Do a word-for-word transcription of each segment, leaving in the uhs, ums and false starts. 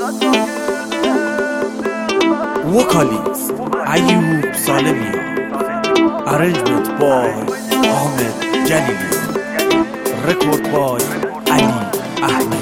وکالیست ایوب سالمیان. Arrangement by Ahmed Jalili. Record by Ali Ahmed.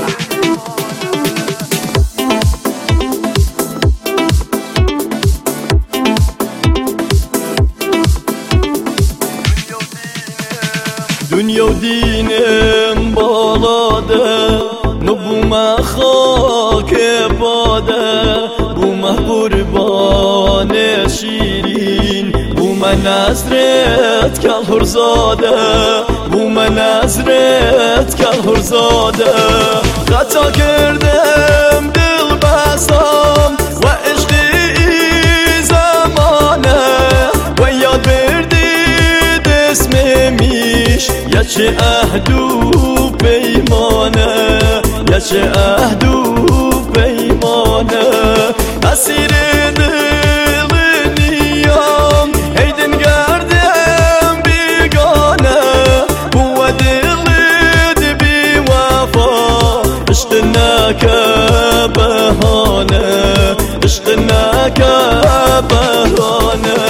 دنیا و دینم بالاده نبوم خاک باده بوم قربان شیرین بوم نظرت کل هرزاده بوم نظرت کل هرزاده خطا کردم دل بستم و عشقی زمانه و یاد بردید اسم میش یا چه عهد و پیمانه یا چه عهد و پیمانه اسیر دل نیام هیدن گردم بیگانه بو دلت بی وفا عشق نکه بهانه عشق نکه بهانه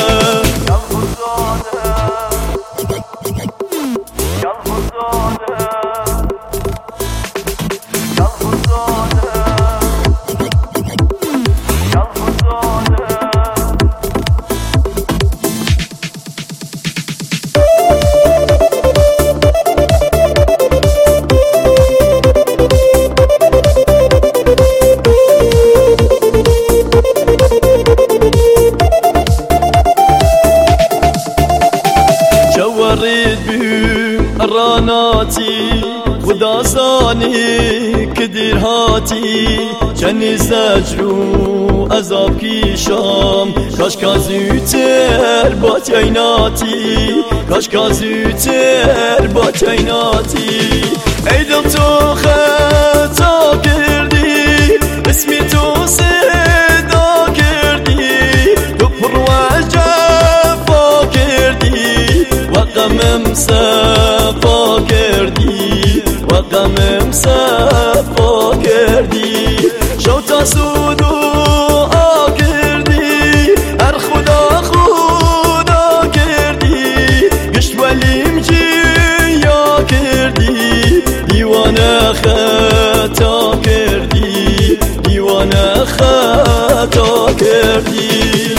راناتی خدا زانی که دیر هاتی چنی زجر و عذاب کیشام کاش کا زودتر با تیناتی کاش کا زودتر با تیناتی ای دل تو خطا کردی اسمی تو صدا کردی تو پر وجب با کردی و غمم صفا کردی و غمم صفا کردی شو تا سود و آ کردی هر خدا خدا کردی گشت ولیم جیا کردی دیوانه خطا کردی دیوانه خطا کردی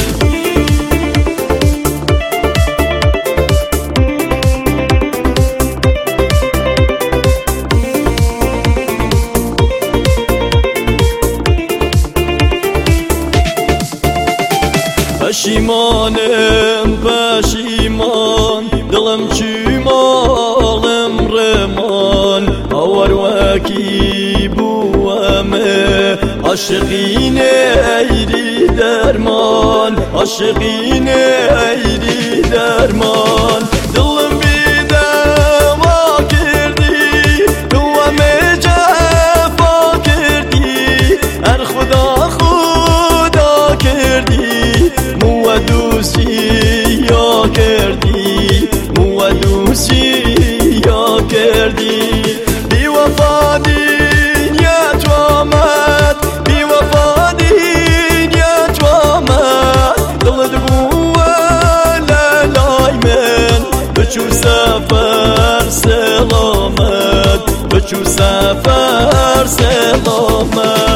پشیمانم پشیمان دلم چیمالم رمان آور وکی بوامه عاشقین ایری درمان عاشقین ایری درمان دلم بی دوا کردی دوامه جفا کردی هر خدا خدا کردی مو دوستی یا کردی مو دوستی یا کردی بی وفا دنیت آمد بی وفا دنیت آمد دلت بو لالای من بچو سفر سلامت بچو سفر سلامت